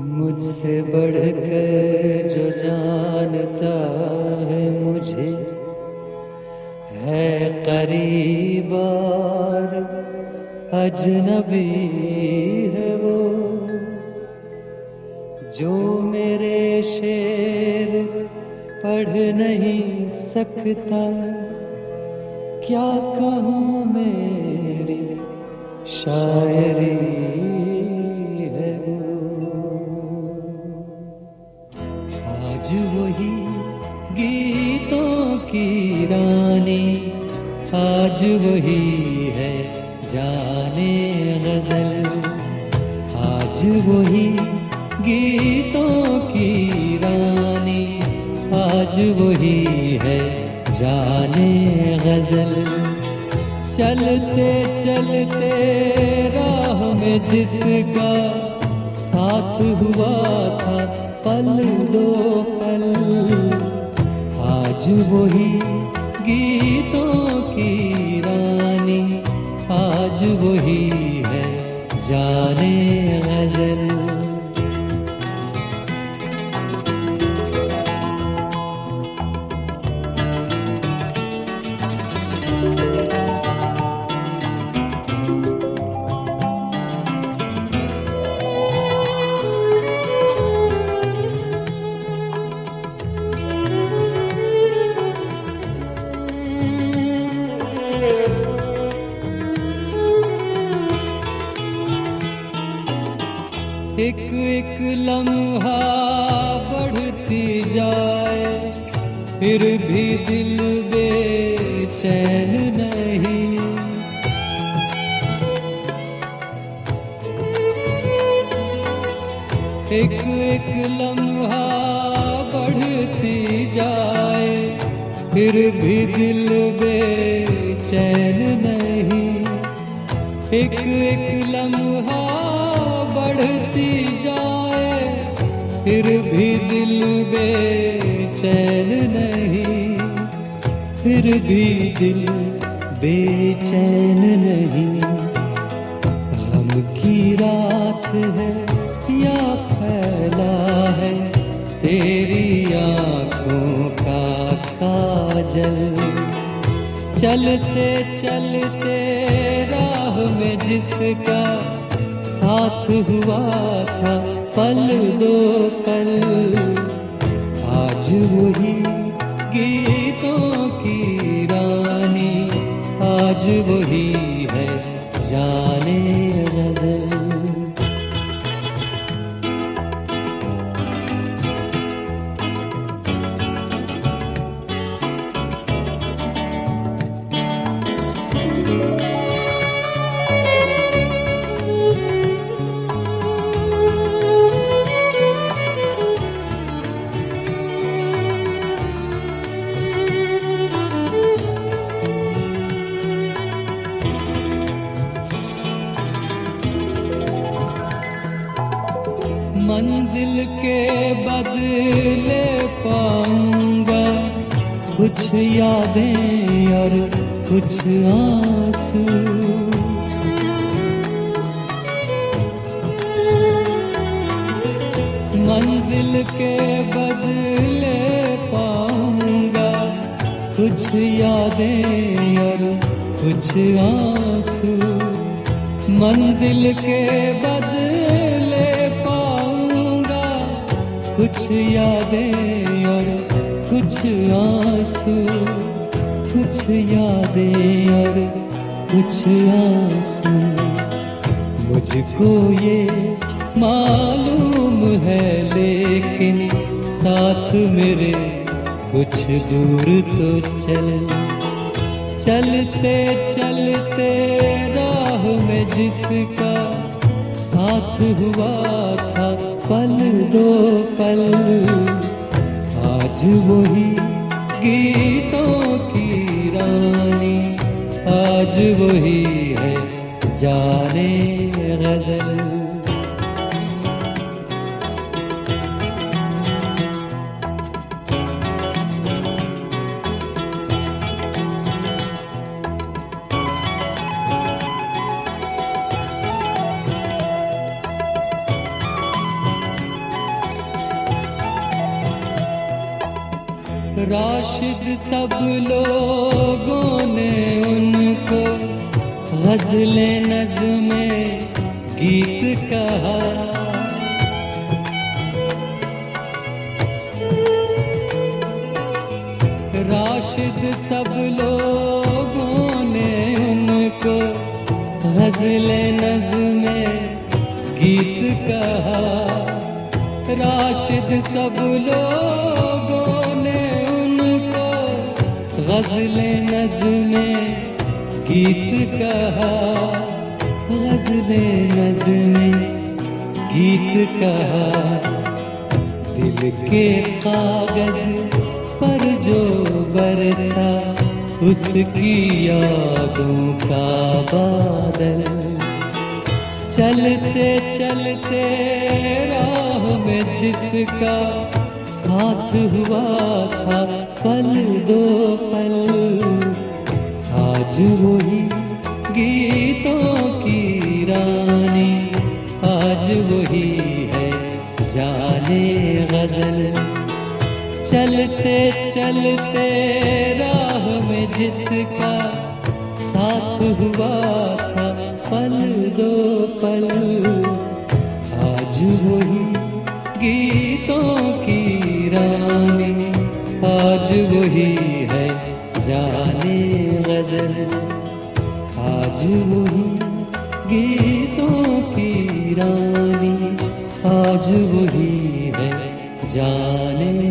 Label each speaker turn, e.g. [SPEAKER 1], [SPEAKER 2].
[SPEAKER 1] मुझसे बढ़कर जो जानता है मुझे, है करीब और अजनबी है वो। जो मेरे शेर पढ़ नहीं सकता, क्या कहूँ मेरी शायरी है वो। आज वही गीतों की रानी, आज वही है जाने गजल। आज वही गीतों की रानी, आज वही है जाने गजल। चलते चलते राह में जिसका साथ हुआ था पल दो पल, आज वही गीतों की रानी, आज वही है जाने गजल। एक एक लम्हा बढ़ती जाए, फिर भी दिल बेचैन नहीं। एक एक लम्हा बढ़ती जाए, फिर भी दिल बेचैन नहीं। एक एक लम्हा बढ़ती जाए, फिर भी दिल बेचैन नहीं, फिर भी दिल बेचैन नहीं। गम की रात है या फैला है तेरी आँखों का काजल। चलते चलते राह में जिसका साथ हुआ था पल दो पल, आज वही गीतों की रानी, आज वही है जाने गजल। मंजिल के बदले पाऊंगा कुछ यादें और कुछ आंसू। मंजिल के बदले पाऊंगा कुछ यादें और कुछ आंसू। मंजिल के बदले कुछ यादें और कुछ आंसू, कुछ यादें और कुछ आंसू। मुझको ये मालूम है लेकिन साथ मेरे कुछ दूर तो चल। चलते चलते राह में जिसका साथ हुआ था पल दो पल, आज वही गीतों की रानी, आज वही है जाने गजल। राशिद सब लोगों ने उनको गज़ले नज़्मे गीत कहा। राशिद सब लोगों ने उनको गज़ले नज़्मे गीत कहा। राशिद सब लोगों ने उनको गज़ले नज़्मे गीत कहा। गज़ले नज़्मे गीत कहा। दिल के कागज़ पर जो बरसा उसकी यादों का बादल। चलते चलते राह में जिसका साथ हुआ था पल दो पल, आज वही गीतों की रानी, आज वही है जाने गज़ल। चलते चलते राह में जिसका साथ हुआ था पल दो पल, आज वही गीतों की रानी, आज वही है जाने गज़ल। आज वही गीतों की रानी, आज वही है जाने